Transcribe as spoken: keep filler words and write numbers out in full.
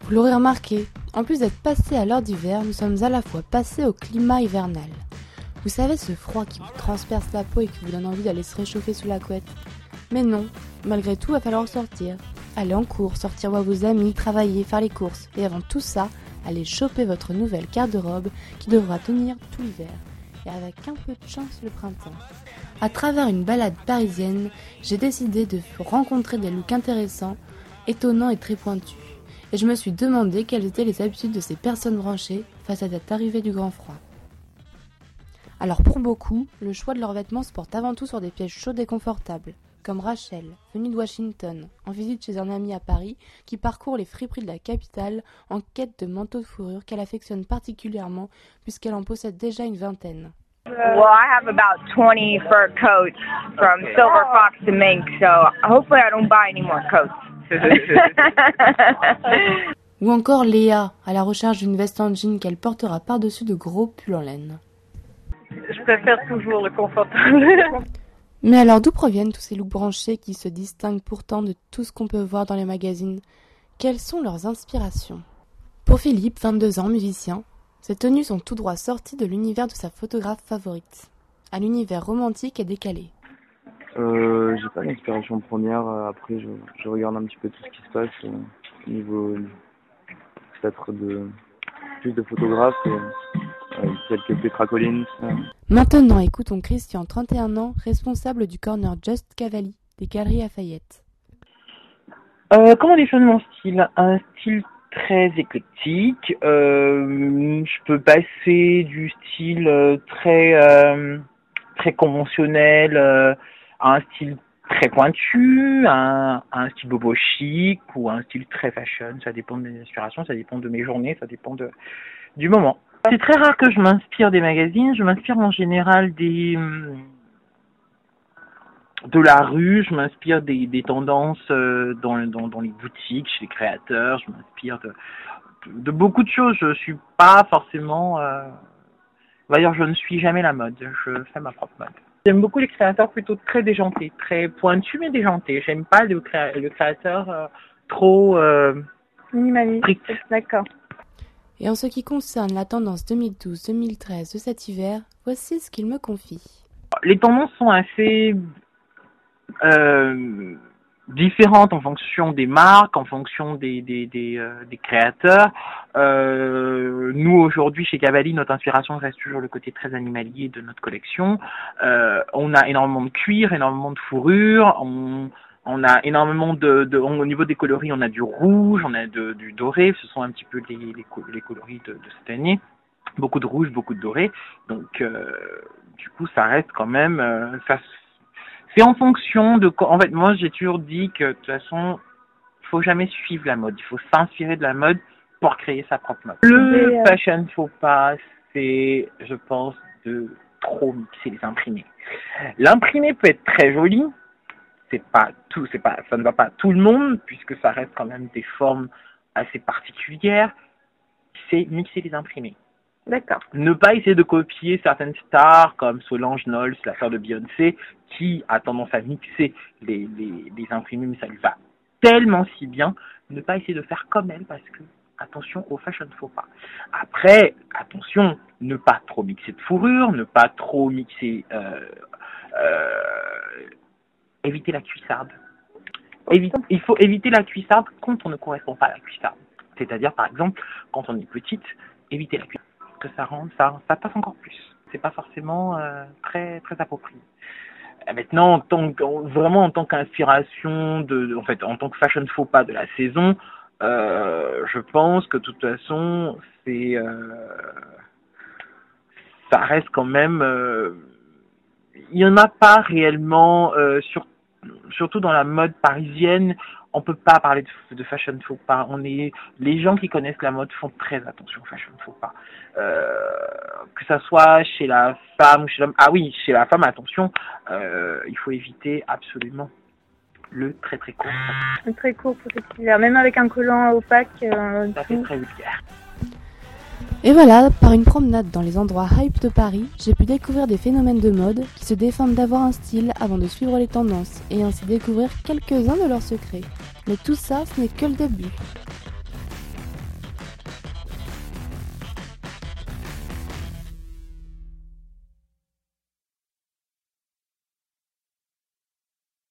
Vous l'aurez remarqué, en plus d'être passé à l'heure d'hiver, nous sommes à la fois passés au climat hivernal. Vous savez, ce froid qui vous transperce la peau et qui vous donne envie d'aller se réchauffer sous la couette. Mais non, malgré tout, il va falloir sortir. Aller en cours, sortir voir vos amis, travailler, faire les courses. Et avant tout ça, aller choper votre nouvelle garde-robe qui devra tenir tout l'hiver. Et avec un peu de chance le printemps. À travers une balade parisienne, j'ai décidé de rencontrer des looks intéressants, étonnants et très pointus. Et je me suis demandé quelles étaient les habitudes de ces personnes branchées face à cette arrivée du grand froid. Alors pour beaucoup, le choix de leurs vêtements se porte avant tout sur des pièges chaudes et confortables, comme Rachel, venue de Washington, en visite chez un ami à Paris, qui parcourt les friperies de la capitale en quête de manteaux de fourrure qu'elle affectionne particulièrement puisqu'elle en possède déjà une vingtaine. Well, I have about twenty fur coats from silver fox to mink, so hopefully I don't buy any more coats. Ou encore Léa, à la recherche d'une veste en jean qu'elle portera par-dessus de gros pulls en laine. Je préfère toujours le confortable. Mais alors d'où proviennent tous ces looks branchés qui se distinguent pourtant de tout ce qu'on peut voir dans les magazines? Quelles sont leurs inspirations? Pour Philippe, vingt-deux ans, musicien, ces tenues sont tout droit sorties de l'univers de sa photographe favorite. Un univers romantique et décalé. Euh, j'ai pas d'inspiration première. Après, je, je regarde un petit peu tout ce qui se passe euh, au niveau euh, peut-être de plus de photographes, et, euh, quelques Petra Collins. Euh. Maintenant, écoutons Christian, trente et un ans, responsable du corner Just Cavalli des Galeries Lafayette. Euh, comment définir mon style? Un style très éclectique. Euh, je peux passer du style euh, très euh, très conventionnel euh, à un style très pointu, à un, à un style bobo chic ou à un style très fashion. Ça dépend de mes inspirations, ça dépend de mes journées, ça dépend de du moment. C'est très rare que je m'inspire des magazines. Je m'inspire en général des de la rue. Je m'inspire des, des tendances euh, dans, dans dans les boutiques, chez les créateurs. Je m'inspire de de beaucoup de choses. Je suis pas forcément. Euh... D'ailleurs, je ne suis jamais la mode. Je fais ma propre mode. J'aime beaucoup les créateurs plutôt très déjantés, très pointus mais déjantés. J'aime pas le, créa- le créateur euh, trop euh, minimaliste. strict. D'accord. Et en ce qui concerne la tendance deux mille douze deux mille treize de cet hiver, voici ce qu'il me confie. Les tendances sont assez euh, différentes en fonction des marques, en fonction des des des, euh, des créateurs. Euh, nous aujourd'hui chez Cavalli, notre inspiration reste toujours le côté très animalier de notre collection. Euh, on a énormément de cuir, énormément de fourrure. On On a énormément de, de, au niveau des coloris, on a du rouge, on a de, du doré. Ce sont un petit peu les, les, les coloris de, de cette année. Beaucoup de rouge, beaucoup de doré. Donc, euh, du coup, ça reste quand même. Euh, ça, c'est en fonction de. En fait, moi, j'ai toujours dit que de toute façon, il faut jamais suivre la mode. Il faut s'inspirer de la mode pour créer sa propre mode. Le Et, euh... fashion faux pas, c'est, je pense, de trop mixer les imprimés. L'imprimé peut être très joli. C'est pas tout, c'est pas, ça ne va pas à tout le monde puisque ça reste quand même des formes assez particulières. C'est mixer les imprimés. D'accord. Ne pas essayer de copier certaines stars comme Solange Knowles, la sœur de Beyoncé, qui a tendance à mixer les, les, les imprimés, mais ça lui va tellement si bien. Ne pas essayer de faire comme elle parce que attention au fashion faux pas. Après, attention, ne pas trop mixer de fourrure, ne pas trop mixer. Euh, euh, Éviter la cuissarde. Évi- il faut éviter la cuissarde quand on ne correspond pas à la cuissarde. C'est-à-dire, par exemple, quand on est petite, éviter la cuissarde. Que ça rende, ça, ça passe encore plus. C'est pas forcément euh, très, très approprié. Maintenant, en tant que, vraiment en tant qu'inspiration, de, en fait, en tant que fashion faux pas de la saison, euh, je pense que de toute façon, c'est, euh, ça reste quand même. Euh, il n'y en a pas réellement, euh, sur, surtout dans la mode parisienne, on peut pas parler de, de fashion faux pas. On est, les gens qui connaissent la mode font très attention au fashion faux pas. Euh, que ça soit chez la femme ou chez l'homme. Ah oui, chez la femme, attention, euh, il faut éviter absolument le très très court. Le très court pour cet hiver, même avec un collant opaque. Euh, ça fait très vulgaire. Et voilà, par une promenade dans les endroits hype de Paris, j'ai pu découvrir des phénomènes de mode qui se défendent d'avoir un style avant de suivre les tendances et ainsi découvrir quelques-uns de leurs secrets. Mais tout ça, ce n'est que le début.